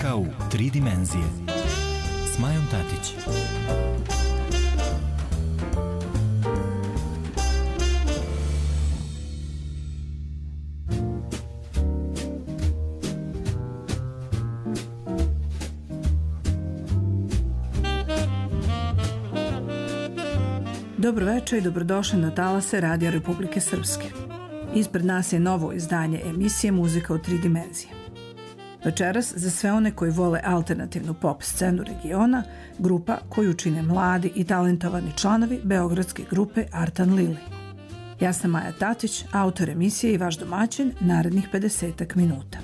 Muzika u 3 dimenzije s Majom Tatić. Dobro večer i dobrodošli na talase Radija Republike Srpske. Ispred nas je novo izdanje emisije Muzika u 3 dimenzije. Večeras, za sve one koji vole alternativnu pop scenu regiona, grupa koju čine mladi i talentovani članovi beogradske grupe Artan Lili. Ja sam Maja Tatić, autor emisije i vaš domaćin narednih 50 minuta.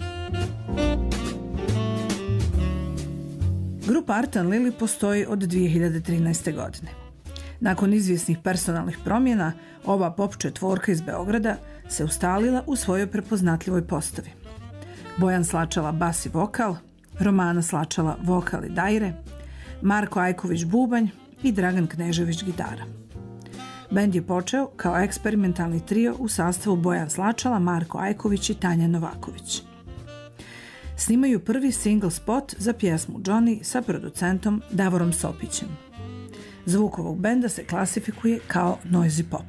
Grupa Artan Lili postoji od 2013. godine. Nakon izvjesnih personalnih promjena, ova pop četvorka iz Beograda se ustalila u svojoj prepoznatljivoj postavi. Bojan Slačala bas i vokal, Romana Slačala vokal i dajre, Marko Ajković bubanj i Dragan Knežević gitara. Bend je počeo kao eksperimentalni trio u sastavu Bojan Slačala, Marko Ajković i Tanja Novaković. Snimaju prvi single spot za pjesmu Johnny sa producentom Davorom Sopićem. Zvuk ovog benda se klasifikuje kao noisy pop.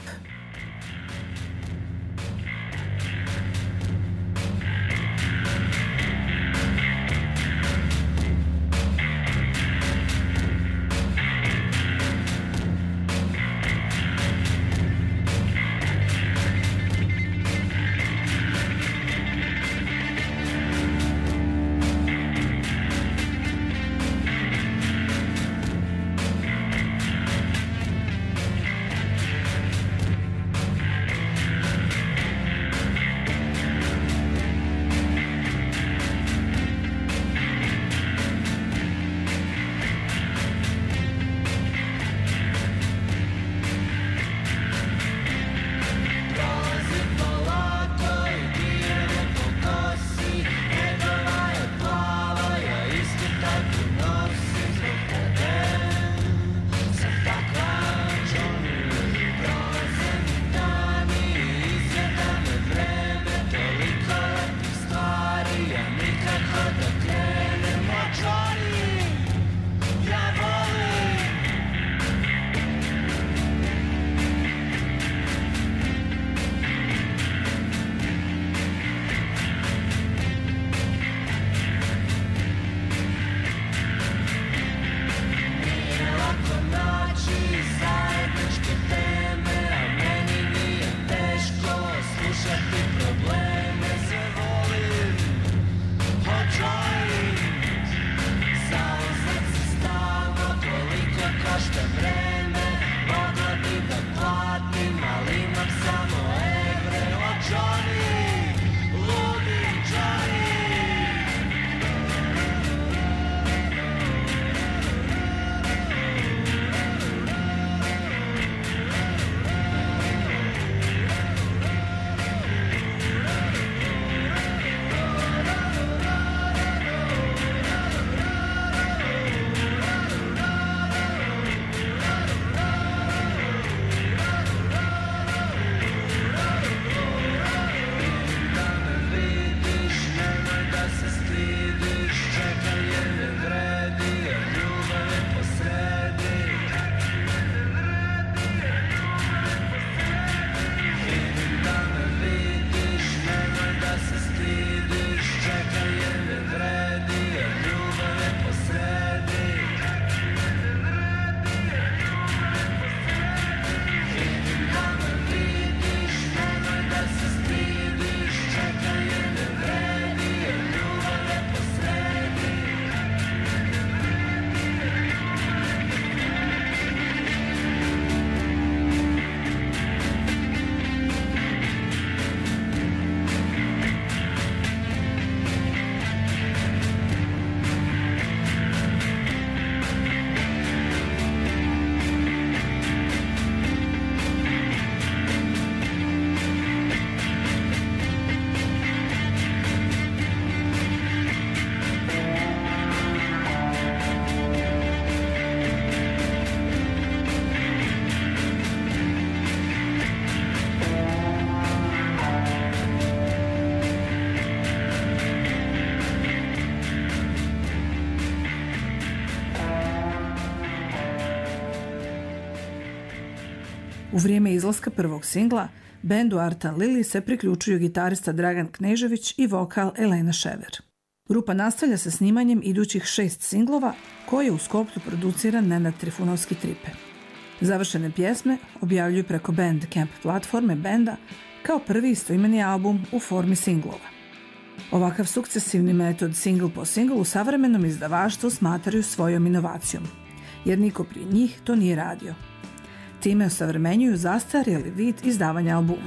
U vrijeme izlaska prvog singla, bendu Artan Lili se priključuju gitarista Dragan Knežević i vokal Elena Šever. Grupa nastavlja sa snimanjem idućih 6 singlova koje u Skoplju producira Nenad Trifunovski Tripe. Završene pjesme objavljuju preko Bandcamp platforme benda kao prvi istoimeni album u formi singlova. Ovakav sukcesivni metod single po single u savremenom izdavaštvu smatraju svojom inovacijom, jer niko prije njih to nije radio. Time osavremenjuju zastarjeli vid izdavanja albuma.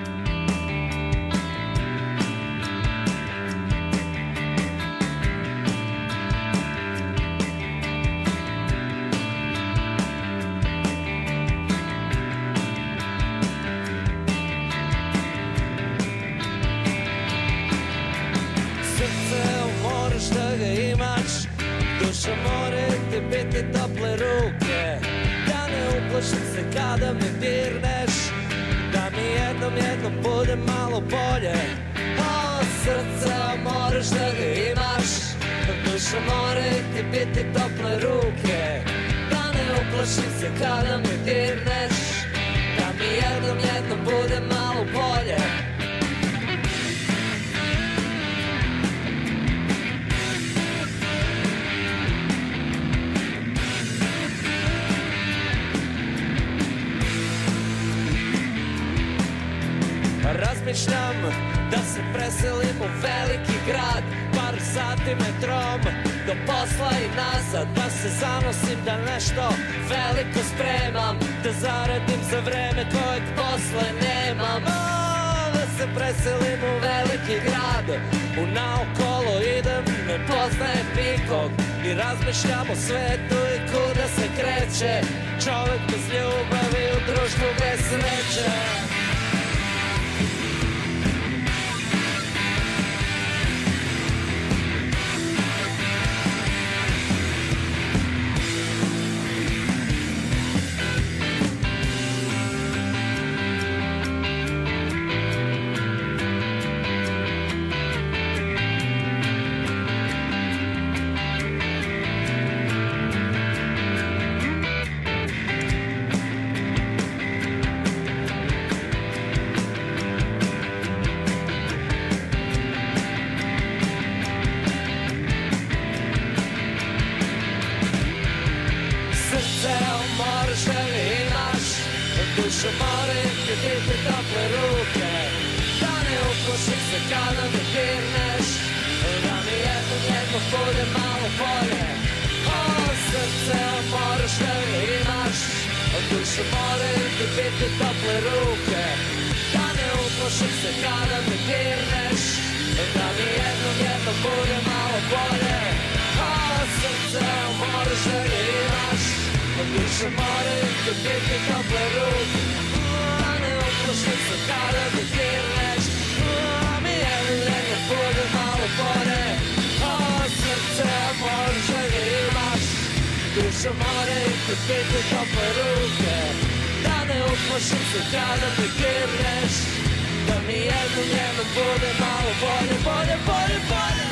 Kada me dirneš, da mi jednom bude malo bolje. O, srce, moraš da ga imaš, duša mora ti biti tople ruke. Da ne uplašim se kada me dirneš, da mi jednom bude malo bolje. Razmišljam da se preselim u veliki grad, par sati metrom do posla i nazad, da se zanosim da nešto veliko spremam, da zaradim za vreme kojeg posle nemam. Da se preselim u veliki grad, u naokolo idem, ne poznajem nikog i razmišljam o svetu i kuda se kreće čovek bez ljubavi u društvu bez sreće. Duša mora ti biti tople ruke, da ne uplašim se kada me dirneš, da mi jednom bude malo bolje. O, srce, moraš da ga imaš, duša mora ti biti tople ruke, da ne uplašim se kada me dirneš, da mi jednom bude malo bolje. O, srce, moraš da ga imaš, duša mora ti biti tople ruke, da ne uplašim se kada me dirneš, da mi jednom bude malo bolje. O, srce, moraš da ga imaš, duša mora ti biti tople ruke, da ne uplašim se kada me dirneš, da mi jednom bude malo bolje, bolje, bolje, bolje.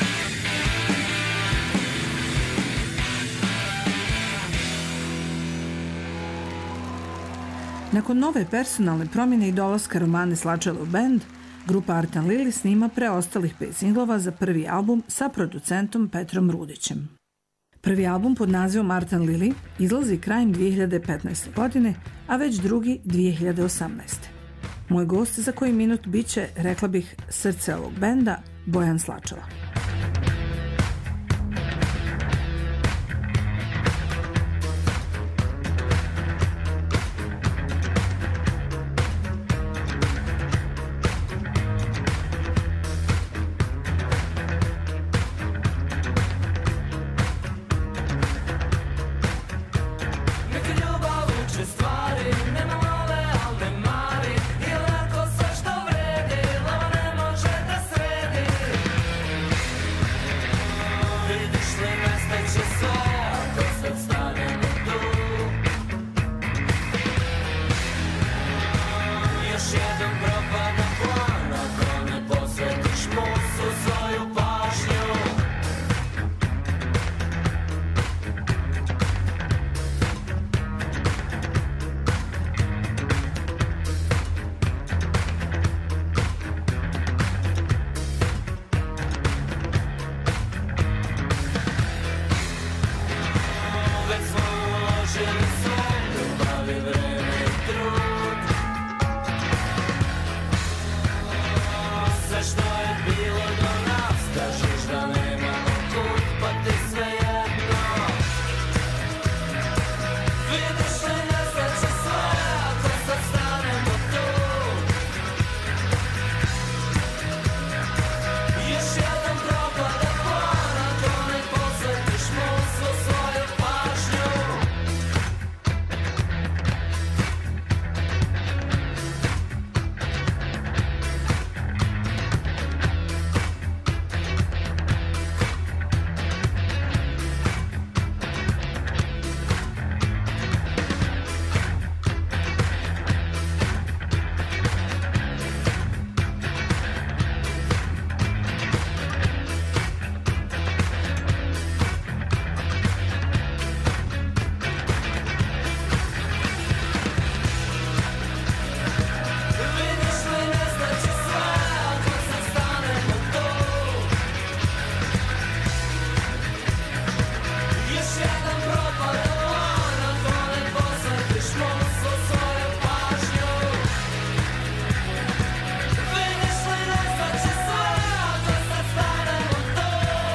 Nakon nove personalne promjene i dolaska Romane Slačale u bend, grupa Artan Lili snima preostalih 5 singlova za prvi album sa producentom Petrom Rudićem. Prvi album pod nazivom Artan Lili izlazi krajem 2015. godine, a već drugi 2018. Moj gost za koji minut biće, rekla bih, srce ovog benda, Bojan Slačala. bilo do nas, kažeš da nemamo put, pa ti sve jedno. Vidiš li nesreće sve, ako sad stanemo tu. Još jedan propada plan, ako ne posvetiš mu svu svoju pažnju. Vidiš li nesreće sve, ako sad stanemo tu. Još jedan propada plan, ako ne posvetiš mu svu svoju pažnju. Vidiš li nesreće sve, ako sad stanemo tu.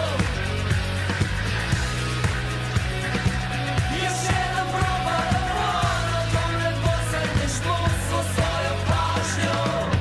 Još jedan propada plan, ako ne posvetiš mu svu svoju pažnju.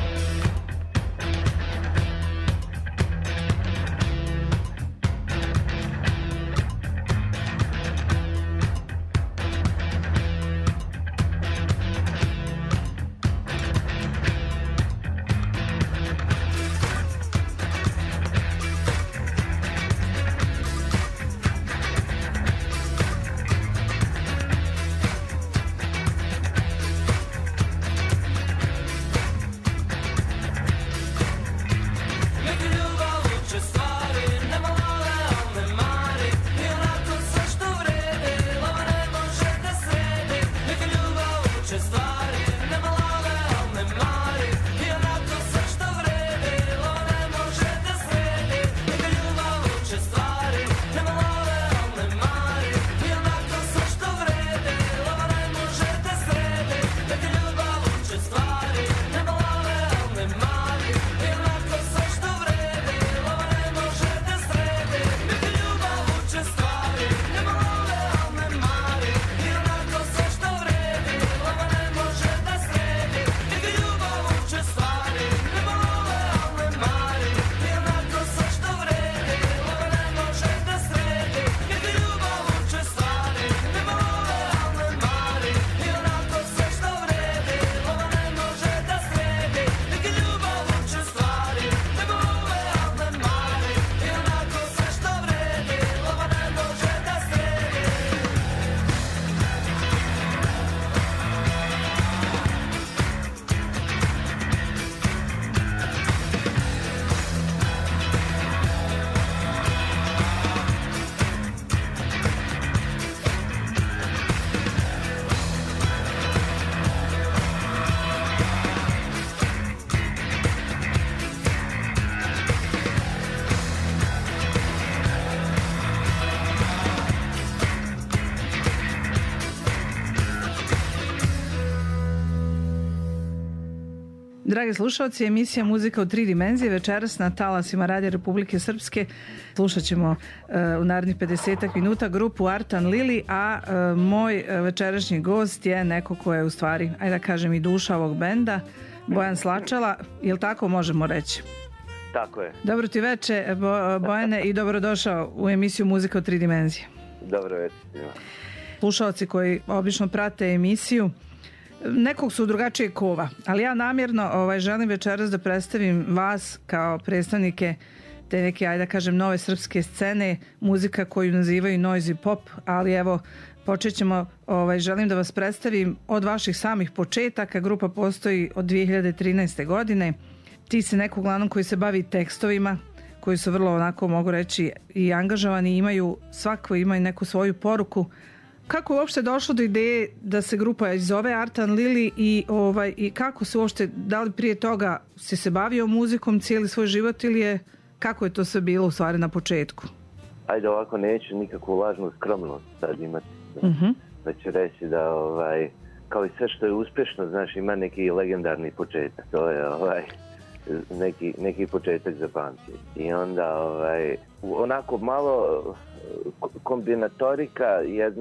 Neka ljubav uče stvari, nema love, al ne mari. I onako sve što vredi, lova ne može da sredi. Neka ljubav uče stvari, nema love, al ne mari. I onako sve što vredi, lova ne može da sredi. Neka ljubav uče stvari, nema love, al ne mari. I onako sve što vredi, lova ne može da sredi. Neka ljubav uče stvari, nema love, al ne mari. I onako sve što vredi, lova ne može da sredi. Neka ljubav uče stvari, nema love, al ne mari. I onako sve što vredi, lova ne može da sredi. Neka ljubav uče stvari, nema love, al ne mari. I onako sve što vredi, lova ne može da sredi. Neka ljubav uče stvari, nema love, al ne mari. I onako sve što vredi, lova ne može da sredi. Neka ljubav uče stvari, nema love, al ne mari. I onako sve što vredi, lova ne može da sredi. Dragi slušalci, emisija Muzika u 3 dimenzije večeras na talasima Radija Republike Srpske. Slušat ćemo u narednih 50 minuta grupu Artan Lili, a moj večerašnji gost je neko ko je u stvari, ajde da kažem, i duša ovog benda, Bojan Slačala, jel tako možemo reći? Tako je. Dobro ti veče, Bojane, i dobrodošao u emisiju Muzika u 3 dimenzije. Dobro veče svima. Slušalci koji obično prate emisiju nekog su drugačijeg kova, ali ja namjerno želim večeras da predstavim vas kao predstavnike te neke, ajde da kažem, nove srpske scene, muzika koju nazivaju noisy pop, ali evo, počet ćemo, želim da vas predstavim od vaših samih početaka. Grupa postoji od 2013. godine. Ti si neko uglavnom koji se bavi tekstovima, koji su vrlo, onako mogu reći, i angažovani, svako ima neku svoju poruku. Kako je uopšte došlo do ideje da se grupa zove Artan Lili i kako se uopšte, da li prije toga si se bavio muzikom cijeli svoj život ili kako je to sve bilo u stvari na početku? Ajde, ovako neću nikakvu lažnu skromnost sad imati. Da ću reći da kao i sve što je uspješno, znaš, ima neki legendarni početak. To je neki početak zapamtiti. I onda onako malo kombinatorika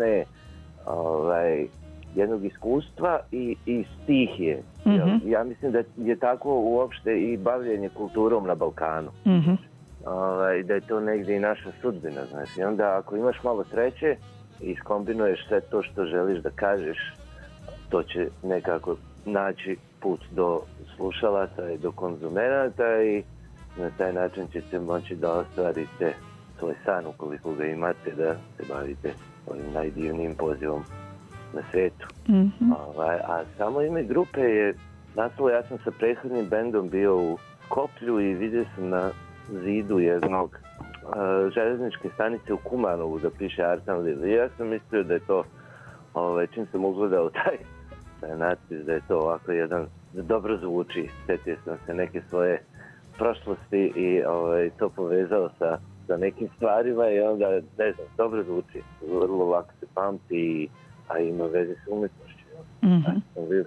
jednog iskustva i stihije. Ja mislim da je tako uopšte i bavljenje kulturom na Balkanu. Da je to negdje i naša sudbina, znaš. I onda ako imaš malo sreće i iskombinuješ sve to što želiš da kažeš, to će nekako naći put do slušalaca i do konzumenata i na taj način ćete moći da ostvarite svoj san ukoliko ga imate, da se bavite ovim najdivnijim pozivom na svijetu. A samo ime grupe je nastalo, ja sam sa prethodnim bendom bio u Skoplju i vidio sam na zidu jednog železničke stanice u Kumanovu da piše Artan Lil. I ja sam mislio da je to, čim sam ugledao taj natpis, da je to ovako jedan, dobro zvuči. Sjetio sam se neke svoje prošlosti i to povezao sa nekim stvarima i onda, ne znam, dobro zvuči. Vrlo lako se pamti, a ima veze s umjetnošću. Artan Lil.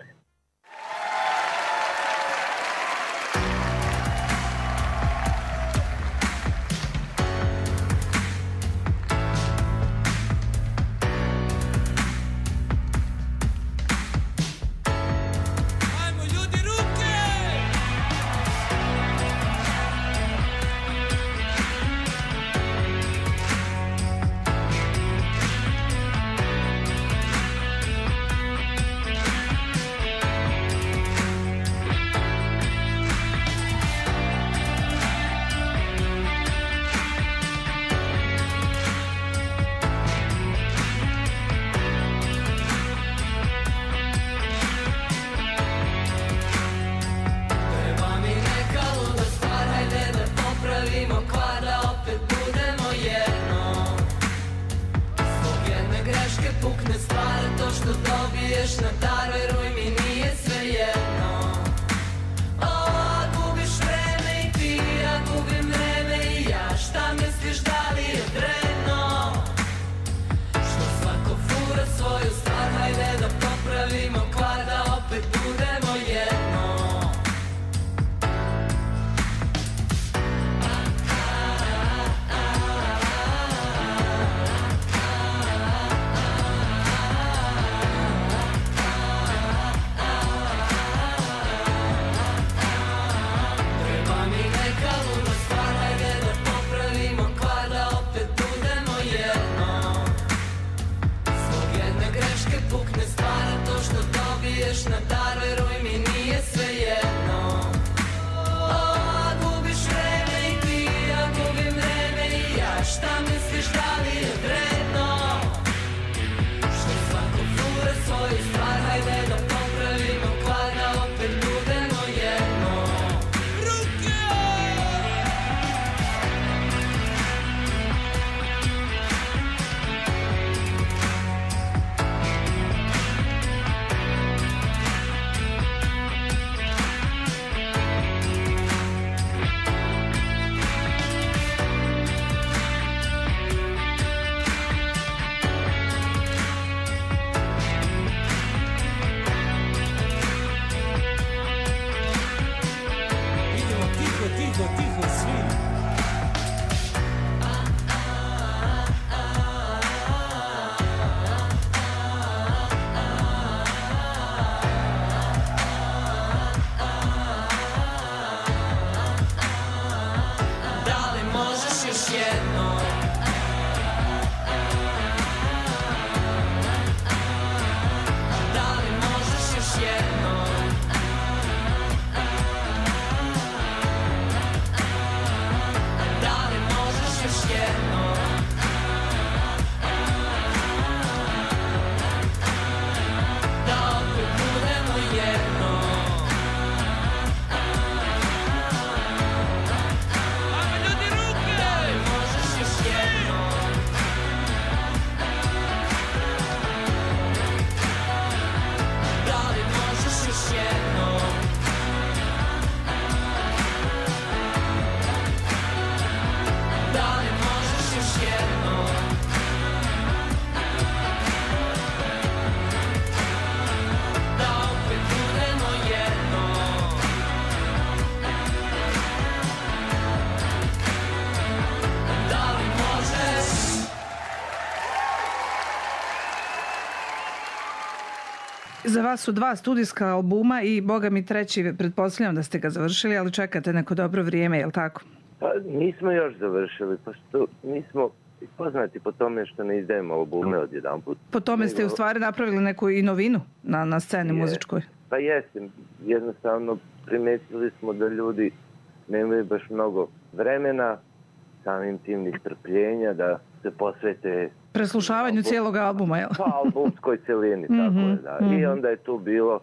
Za vas su 2 studijska albuma i boga mi treći, pretpostavljam da ste ga završili, ali čekate neko dobro vrijeme, je li tako? Pa nismo još završili, pošto nismo poznati po tome što ne izdajemo albume odjedanput. Po tome ste u stvari napravili neku i novinu na sceni muzičkoj. Pa jesam, jednostavno primetili smo da ljudi nemaju baš mnogo vremena, samim tim ni strpljenja da se posvete preslušavanju cijelog albuma, jel? Pa albumskoj celini, tako je, da. I onda je tu bilo,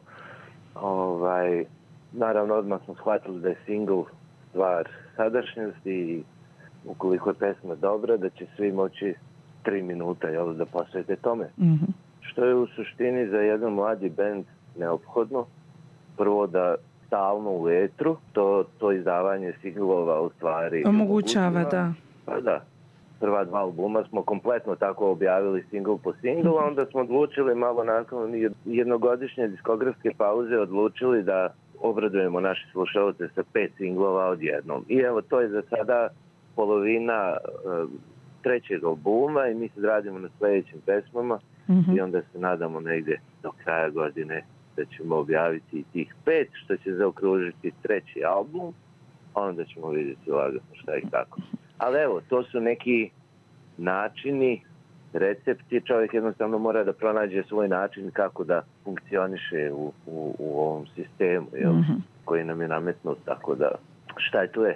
naravno odmah smo shvatili da je single stvar sadašnjosti i ukoliko je pesma dobra, da će svi moći 3 minuta, jel, da posvete tome. Što je u suštini za jedan mladi bend neophodno. Prvo da stalno u etru, to izdavanje singlova u stvari omogućava, da. Pa da, prva 2 albuma smo kompletno tako objavili single po singlu, a onda smo odlučili malo nakon jednogodišnje diskografske pauze odlučili da obradujemo naše slušalce sa 5 singlova odjednom. I evo, to je za sada polovina 3. albuma i mi sad radimo na sljedećim pesmama i onda se nadamo negdje do kraja godine da ćemo objaviti i tih 5, što će zaokružiti 3. album, a onda ćemo vidjeti lagano šta i kako. Ali evo, to su neki načini, recepti, čovjek jednostavno mora da pronađe svoj način kako da funkcioniše u ovom sistemu, jel, koji nam je nametnut, tako da šta je tu je.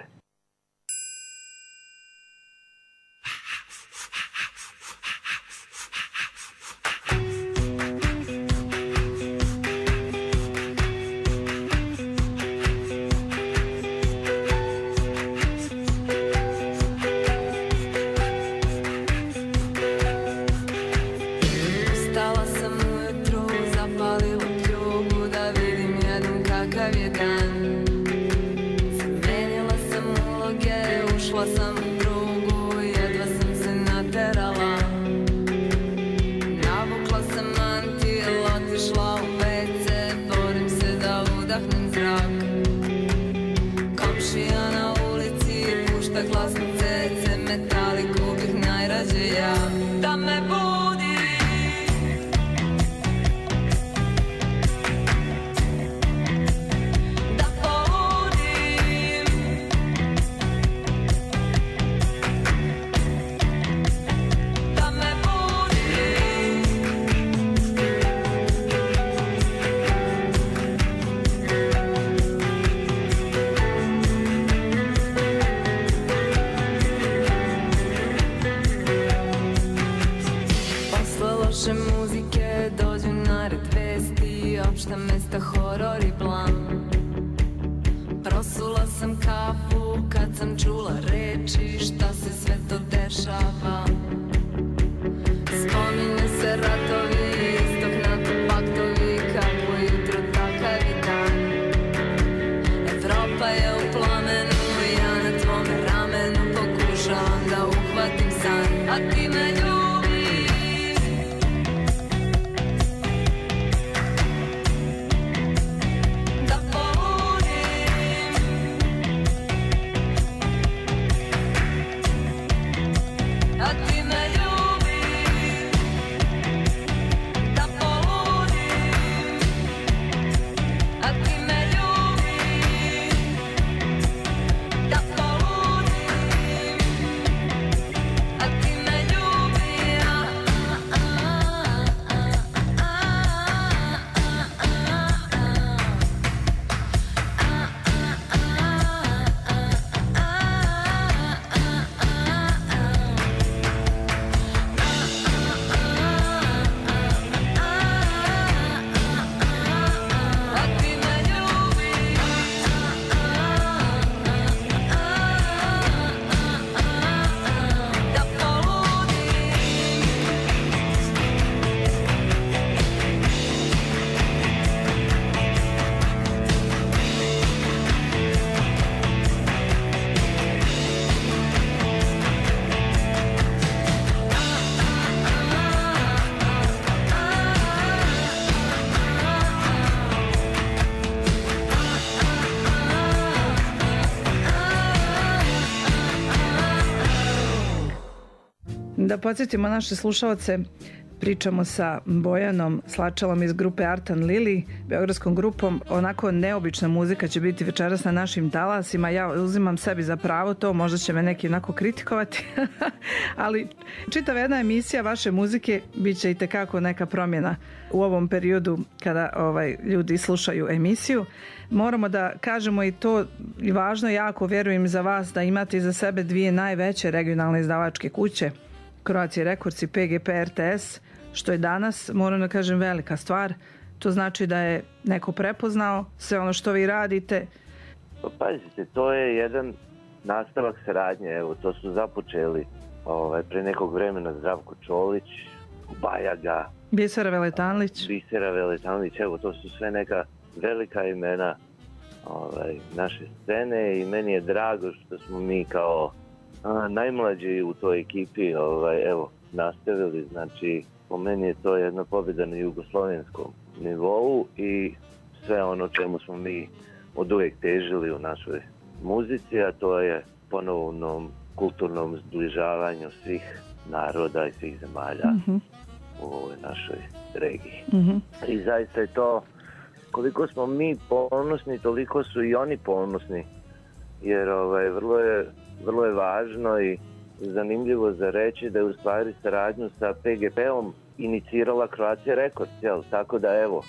Da podsjetimo naše slušalce, Pričamo sa Bojanom Slačalom iz grupe Artan Lili, beogradskom grupom. Onako neobična muzika će biti večeras na našim talasima. Ja uzimam sebi za pravo to, možda će me neki onako kritikovati, ali čitava jedna emisija vaše muzike bit će i tekako neka promjena u ovom periodu kada ljudi slušaju emisiju. Moramo da kažemo i to, i važno jako, vjerujem za vas, da imate iza sebe dvije najveće regionalne izdavačke kuće, Croatia Records i PGP RTS, što je danas, moram da kažem, velika stvar. To znači da je neko prepoznao sve ono što vi radite. Pa pazite, to je jedan nastavak saradnje. Evo, to su započeli pre nekog vremena Zdravko Čolić, Bajaga, Bisera Veletanlić, evo, to su sve neka velika imena naše scene i meni je drago što smo mi kao najmlađi u toj ekipi nastavili. Znači, po meni je to jedna pobjeda na jugoslovenskom nivou i sve ono čemu smo mi od uvijek težili u našoj muzici, a to je ponovnom kulturnom zbližavanju svih naroda i svih zemalja u ovoj našoj regiji. I zaista je to, koliko smo mi ponosni, toliko su i oni ponosni, jer vrlo je važno i zanimljivo za reći da je u stvari saradnju sa PGP-om inicirala Croatia Records, tako da evo,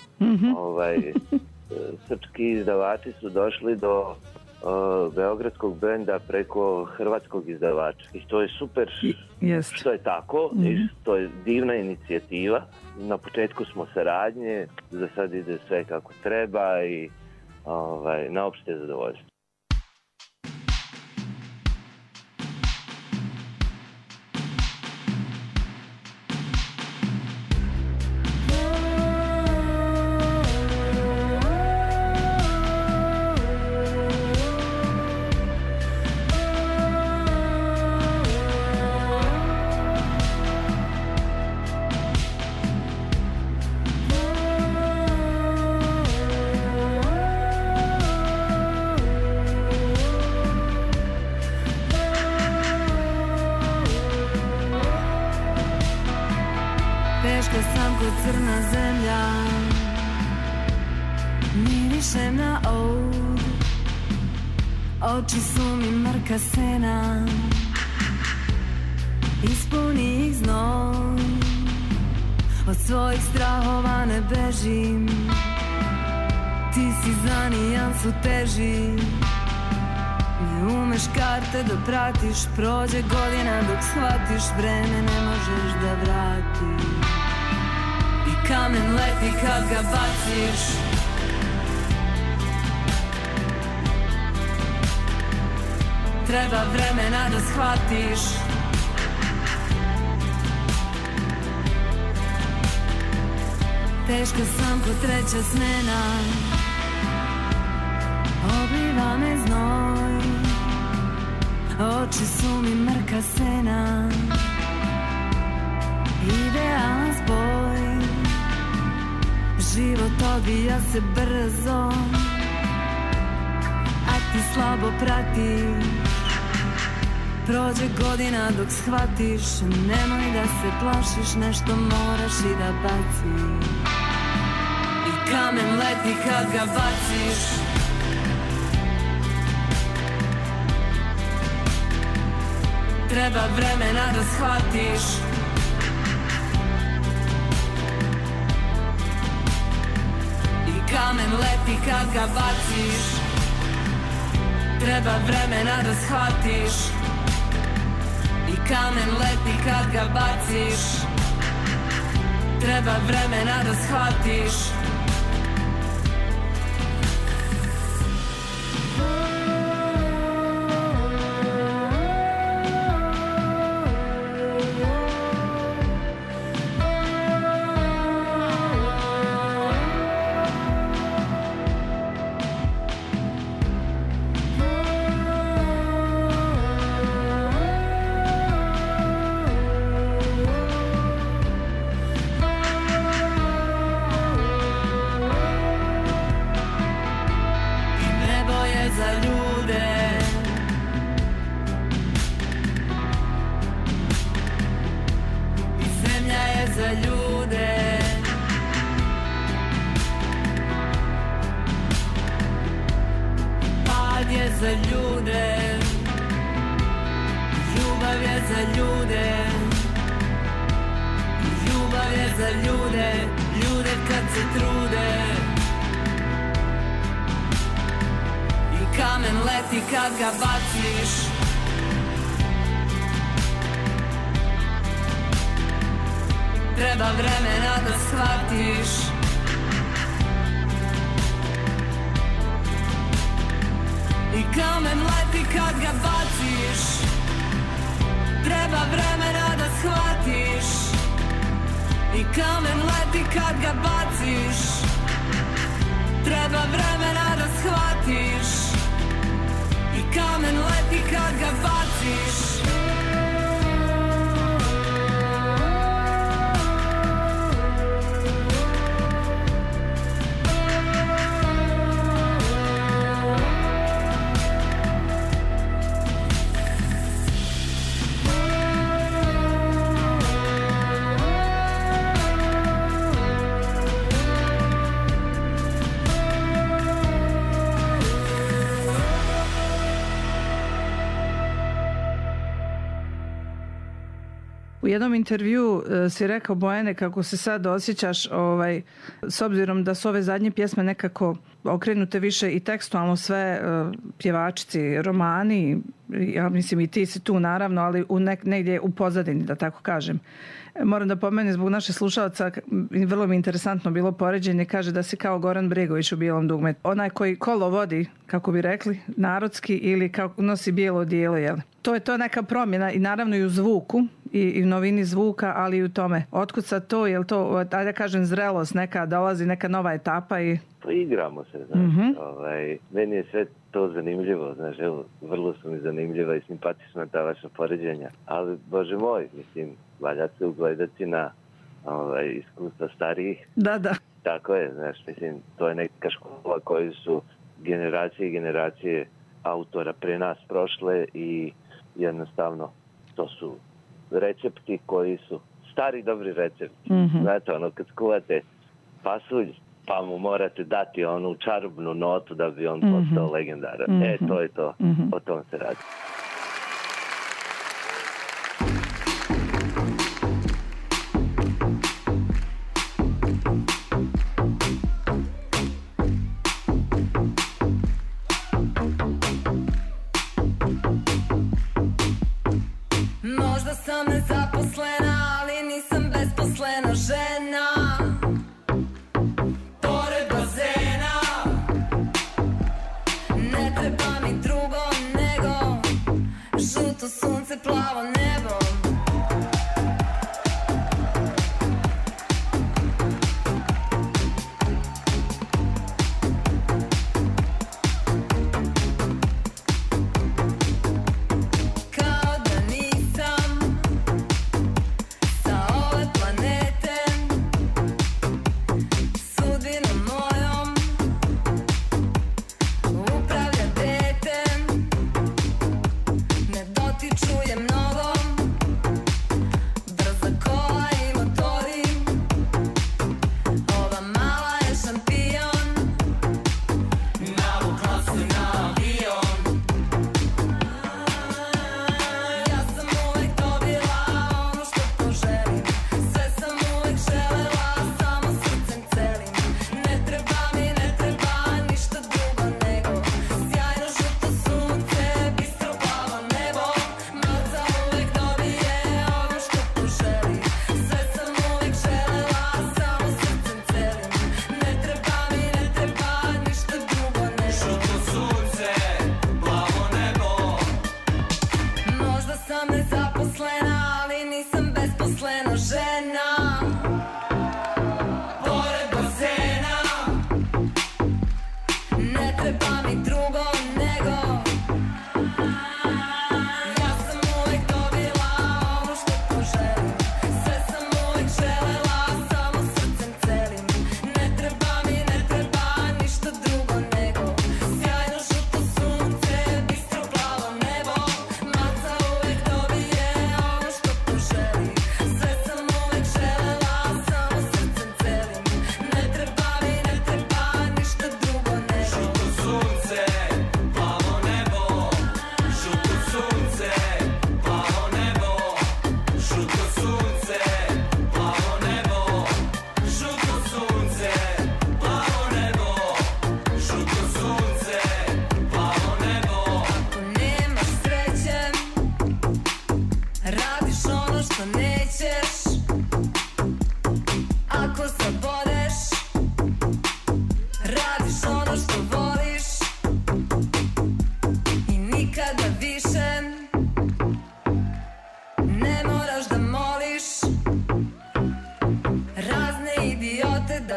srpski izdavači su došli do beogradskog benda preko hrvatskog izdavača. I to je super što je tako, i to je divna inicijativa. Na početku smo saradnje, za sad ide sve kako treba i na opšte zadovoljstvo. Crna zemlja, mirišem na oud, oči su mi mrka sena, ispuni ih znoj, od svojih strahova ne bežim, ti si za nijansu teži, ne umeš karte da pratiš, prođe godina dok shvatiš vreme ne možeš da vratiš. Kamen leti kad ga baciš, treba vremena da shvatiš. Teška sam ko treća smena, obliva me znoj, oči su mi mrka sena, idealan spoj. Život odvija se brzo, a ti slabo pratiš. Prođe godina dok shvatiš, nemoj da se plašiš, nešto moraš i da baciš. I kamen leti kad ga baciš, treba vremena da shvatiš. Kamen leti kad ga baciš, treba vremena da shvatiš. I kamen leti kad ga baciš, treba vremena da shvatiš. za ljude, ljubav je za ljude, ljude kad se trude. I kamen leti kad ga baciš, treba vremena da shvatiš. I kamen leti kad ga baciš, treba vremena da shvatiš. I kamen leti kad ga baciš, treba vremena da shvatiš. I kamen leti kad ga baciš. U jednom intervju si rekao, Bojane, kako se sad osjećaš s obzirom da su ove zadnje pjesme nekako okrenute više i tekstualno sve pjevačici, romani, ja mislim i ti si tu naravno, ali negdje u pozadini, da tako kažem. Moram da pomenem zbog naše slušalca, vrlo mi interesantno bilo poređenje, kaže da si kao Goran Bregović u Bijelom dugmetu. Onaj koji kolo vodi, kako bi rekli, narodski, ili kako nosi bijelo odijelo, jel? To je to neka promjena i naravno i u zvuku i u novini zvuka, ali i u tome. Otkud sad to, jel to, da kažem, zrelost, neka dolazi, neka nova etapa i... Pa igramo se, znaš. Mm-hmm. Meni je sve to zanimljivo, znaš, evo, vrlo su mi zanimljiva i simpatična ta vaša poređenja. Ali, Bože moj, mislim, valja se ugledati na iskustva starijih. Da. Tako je, znaš, mislim, to je neka škola koju su generacije i generacije autora pre nas prošle i jednostavno to su recepti koji su stari dobri recepti. Mm-hmm. Znate, kad skuvate pasulj, pa mu morate dati onu čarobnu notu da bi on postao legendaran. Mm-hmm. To je to. Mm-hmm. O tom se radi. Možda sam nezaposlena, ali nisam besposlena žena. Pored bazena ne treba mi drugo nego žuto sunce, plavo nebo.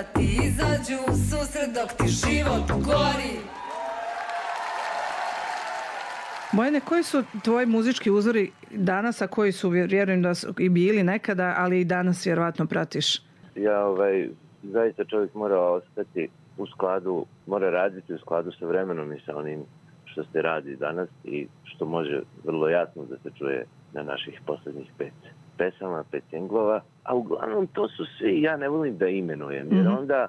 da ti izađu u susret dok ti život gori. Bojane, koji su tvoji muzički uzori danas, a koji su, vjerujem da su i bili nekada, ali i danas vjerovatno pratiš? Ja, zaista čovjek mora ostati u skladu, mora raditi u skladu sa vremenom i sa onim što se radi danas i što može vrlo jasno da se čuje na naših posljednjih 5 pesama, 5 singlova, a uglavnom to su svi, ja ne volim da imenujem, jer onda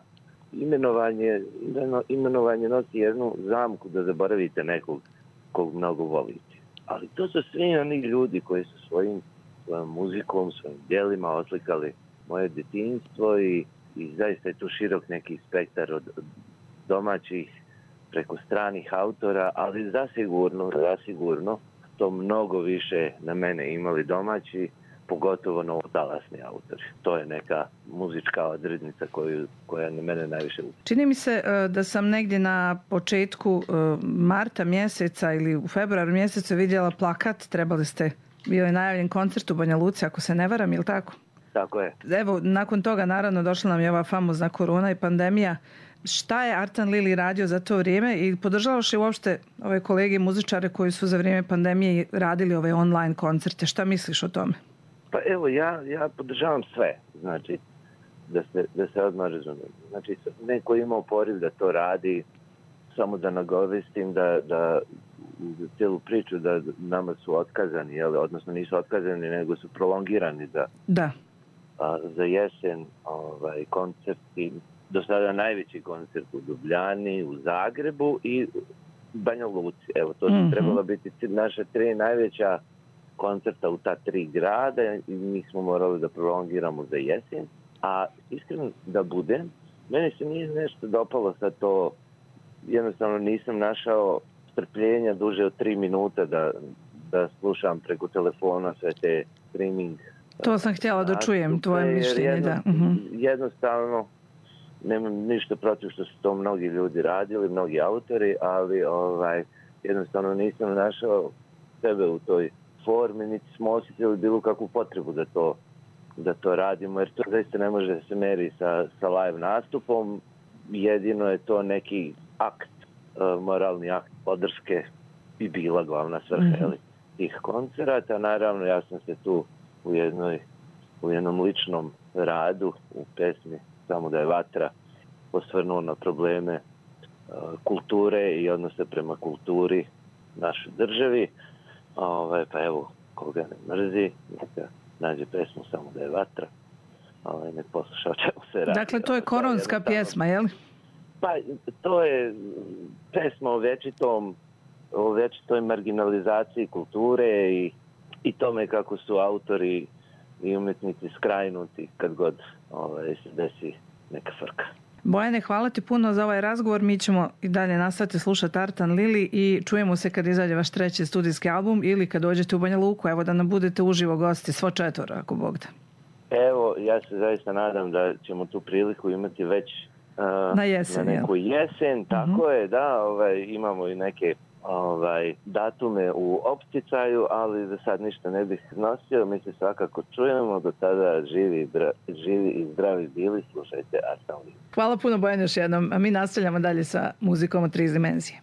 imenovanje nosi jednu zamku da zaboravite nekog kog mnogo volite. Ali to su svi oni ljudi koji su svojom muzikom, svojim djelima oslikali moje djetinjstvo i zaista je tu širok neki spektar od domaćih preko stranih autora, ali zasigurno to mnogo više na mene imali domaći, pogotovo novotalasni autori. To je neka muzička odrednica koja na mene najviše utječe. Čini mi se da sam negdje na početku marta mjeseca ili u februaru mjesecu vidjela plakat, bio je najavljen koncert u Banja Luci, ako se ne varam, ili tako? Tako je. Evo, nakon toga naravno došla nam je ova famozna korona i pandemija. Šta je Artan Lili radio za to vrijeme i podržavaš li uopšte ove kolege muzičare koji su za vrijeme pandemije radili ove online koncerte? Šta misliš o tome? Pa evo, ja podržavam sve, znači, da se odmah razumijem. Znači, neko je imao poriv da to radi, samo da nagovestim da za cijelu priču da nama su otkazani, odnosno nisu otkazani, nego su prolongirani za jesen koncerti. Do sada najveći koncert u Ljubljani, u Zagrebu i Banja Luci. Evo, to su trebala biti naše 3 najveća koncerta u ta 3 grada i mi smo morali da prolongiramo za jesen. A iskreno da budem, meni se nije nešto dopalo sa to, jednostavno nisam našao strpljenja duže od 3 minuta da slušam preko telefona sve te streaming. To sam htjela da čujem, tvoje mišljenje, da. Jednostavno, nemam ništa protiv što su to mnogi ljudi radili, mnogi autori, ali jednostavno nisam našao sebe u toj formi, niti smo osjetili bilo kakvu potrebu da to radimo, jer to zaista ne može se meri sa live nastupom. Jedino je to neki akt, moralni akt podrške bi bila glavna svrha tih koncerata. Naravno, ja sam se tu u jednom ličnom radu, u pesmi Samo da je vatra, osvrnuo na probleme kulture i odnose prema kulturi našoj državi. Pa evo, koga ne mrzi, neka nađe pesmu Samo da je vatra, nek posluša o čemu se radi. Dakle, to je koronska pjesma, je li? Pa, to je pesma o večitoj marginalizaciji kulture i tome kako su autori i umjetnici skrajnuti kad god se desi neka frka. Bojane, hvala ti puno za ovaj razgovor. Mi ćemo i dalje nastaviti slušati Artan Lili i čujemo se kad izađe vaš 3. studijski album ili kad dođete u Banja Luku. Evo da nam budete uživo gosti, svo 4, ako Bog da. Evo, ja se zaista nadam da ćemo tu priliku imati već na neku jesen. Tako je, da, imamo i neke datume u opticaju, ali za sad ništa ne bih nosio. Mi se svakako čujemo, do tada živi i zdravi bili, slušajte Artan Lili. Hvala puno, Bojan, još jednom, a mi nastavljamo dalje sa muzikom od 3 dimenzije.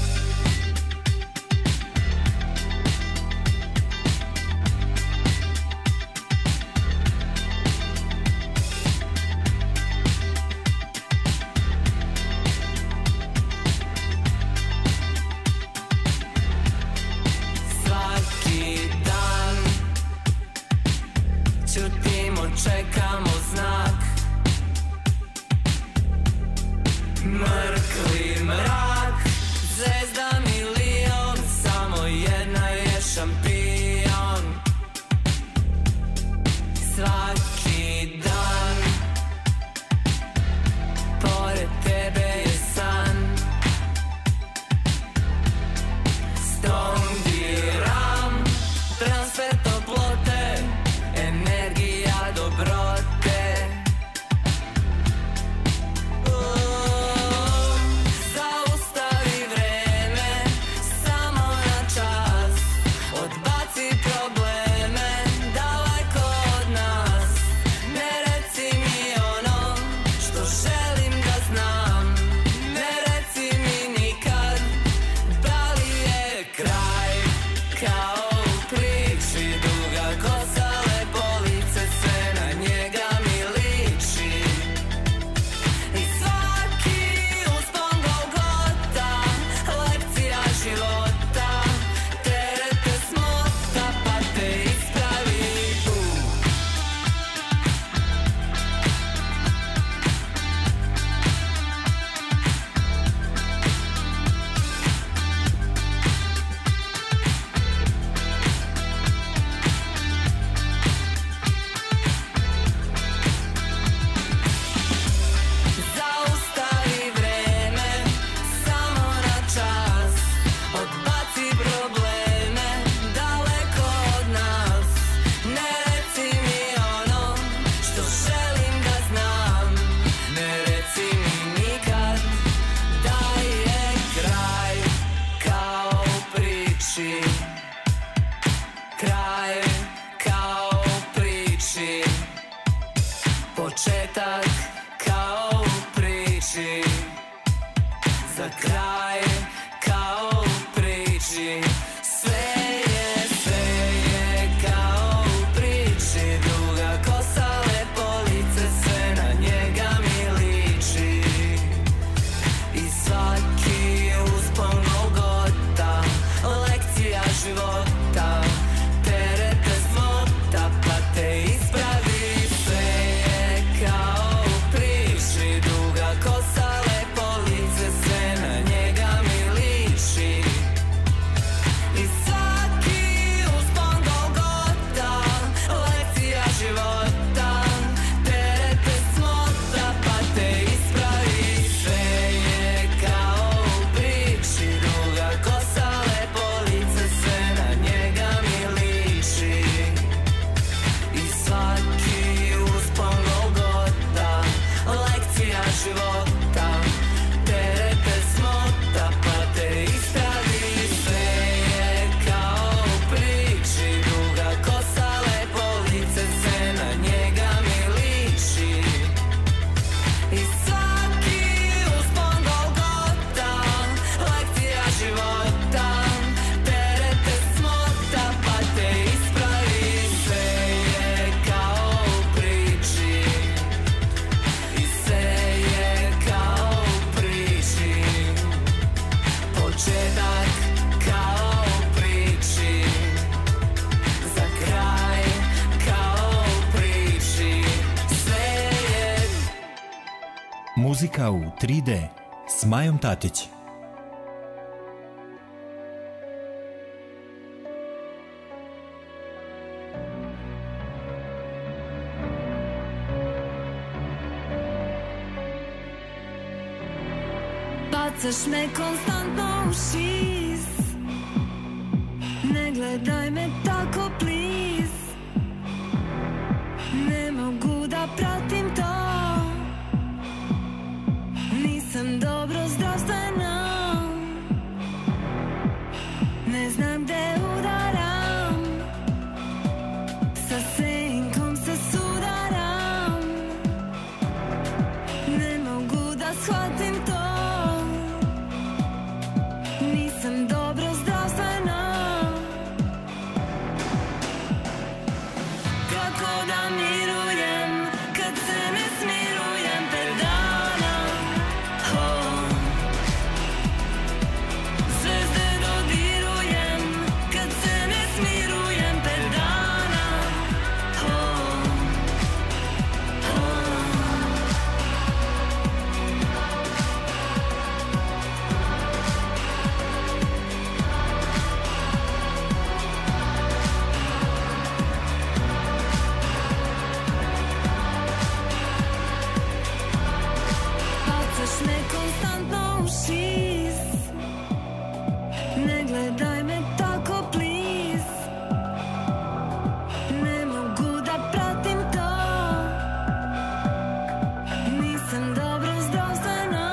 Čekamo znak, mrkli mrak, kraj kao u priči, početak kao u priči, za kraj kao u priči. Sve je kao u priči, duga kosa, lepo lice, sve na njega mi liči. I svaki uspon Golgota, lekcija života, terete smota pa te ispravi. Sve je kao u priči, duga kosa, lepo lice, sve na njega mi liči. I svaki uspon Golgota, lekcija života, terete smota pa te ispravi. Sve je kao u priči, duga kosa, lepo lice, sve na njega mi liči. I svaki uspon Golgota, lekcija života, terete smota pa te ispravi. Sve je kao u priči, duga kosa, lepo lice, sve na njega mi liči. I svaki uspon Golgota, lekcija života, terete smota pa te ispravi. Sve je kao u priči, i sve je kao u priči, početak kao u priči, za kraj kao u priči. Sve je Muzika u 3D s Majom Tatić. bacaš me konstantno u šiz, ne gledaj me tako please, ne mogu da pratim to, nisam dobro zdravstveno, ne znam gde udaram, sa senkom se sudaram, ne mogu da shvatim to, nisam dobro zdravstveno. Kako da mirujem kad se ne smirujem per dana, oh. Zvezde dodirujem kad se ne smirujem per dana, oh. Bacaš me konstantno u šiz, ne gledaj me tako please, ne mogu da pratim to, nisam dobro zdravstveno,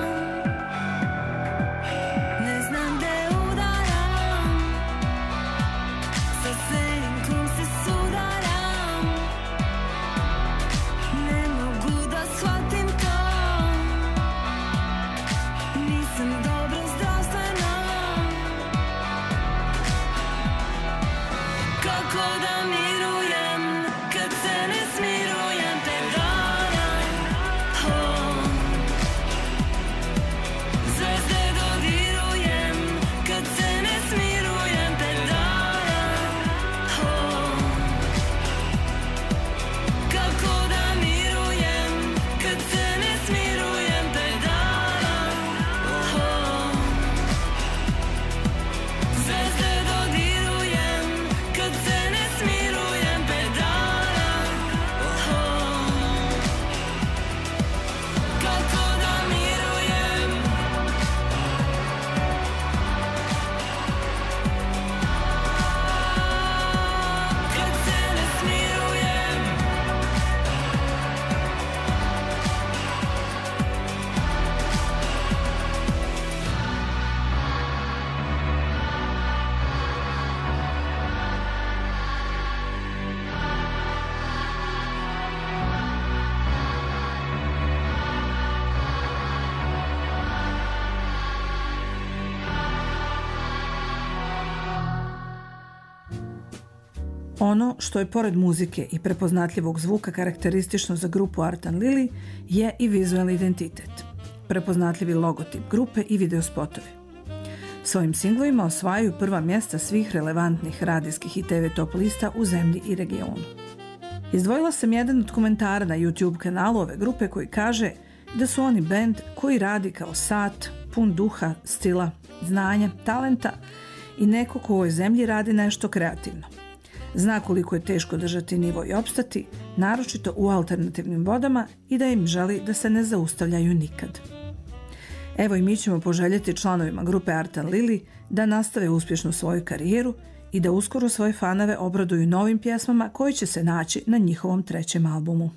ne znam gde udaram, sa senkom se sudaram, ne mogu da shvatim to, nisam dobro zdravstveno. Kako da mirujem kad se ne smirujem per dana, oh. Zvezde dodirujem kad se ne smirujem per dana, oh. Kako da mirujem kad se ne smirujem per dana, oh. Zvezde dodirujem kad se ne smirujem Ono što je pored muzike i prepoznatljivog zvuka karakteristično za grupu Art and Lily je i vizualni identitet, prepoznatljivi logotip grupe i videospotovi. Svojim singlovima osvajaju prva mjesta svih relevantnih radijskih i TV top lista u zemlji i regionu. Izdvojila sam jedan od komentara na YouTube kanalu ove grupe koji kaže da su oni bend koji radi kao sat, pun duha, stila, znanja, talenta i neko ko u ovoj zemlji radi nešto kreativno. Zna koliko je teško držati nivo i opstati, naročito u alternativnim vodama, i da im želi da se ne zaustavljaju nikad. Evo i mi ćemo poželjeti članovima grupe Art and Lily da nastave uspješnu svoju karijeru i da uskoro svoje fanove obraduju novim pjesmama koji će se naći na njihovom 3. albumu.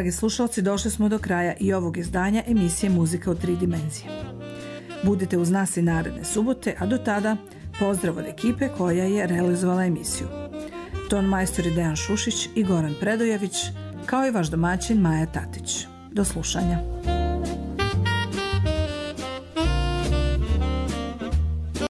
Dragi slušalci, došli smo do kraja i ovog izdanja emisije Muzika u 3 dimenzije. Budite uz nas i naredne subote, a do tada pozdrav od ekipe koja je realizovala emisiju. Ton majstor je Dejan Šušić i Goran Predojević, kao i vaš domaćin Maja Tatić. Do slušanja.